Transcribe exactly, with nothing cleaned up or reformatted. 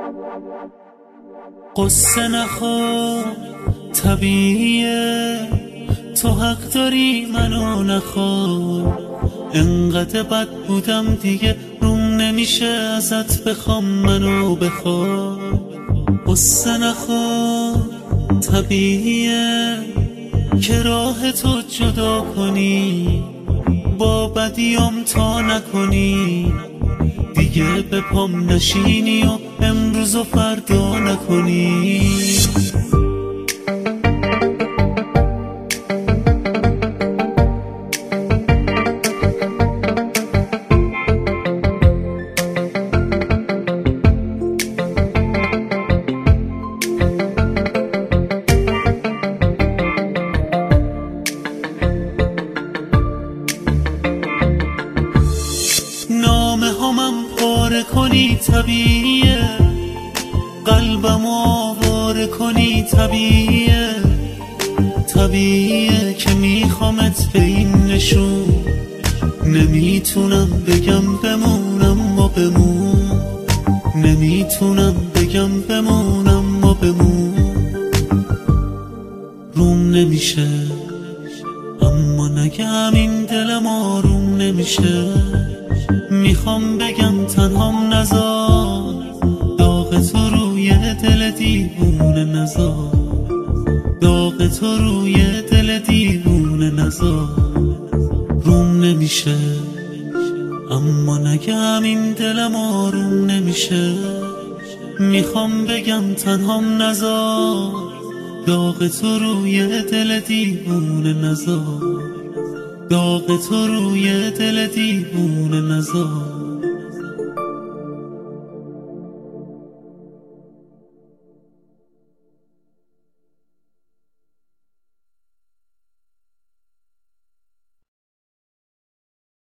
قصه نخور طبیعیه، تو حق داری منو نخور. انقدر بد بودم دیگه روم نمیشه ازت بخوام منو بخور. قصه نخور طبیعیه که راه تو جدا کنی، با بدیام تا نکنی، دیگه به پام نشینی و امروز و فردا نکنی. نامه همم پاره کنی طبیعیه، قلبم آواره کنی طبیعیه. طبیعیه که میخوامت به این نشون، نمیتونم بگم بمونم و بمون، نمیتونم بگم بمونم و بمون. روم نمیشه اما نگم این دلم آروم نمیشه. میخوام بگم تنهام نذار، داغ تو روی دل دیوونه نذار، داغ تو روی دل دیوونه نذار. روم نمیشه اما نگم این دلم آروم نمیشه. میخوام بگم تنهام نذار، داغ تو روی دل دیوونه نذار، داغ تو روی دل دیوونه نذار.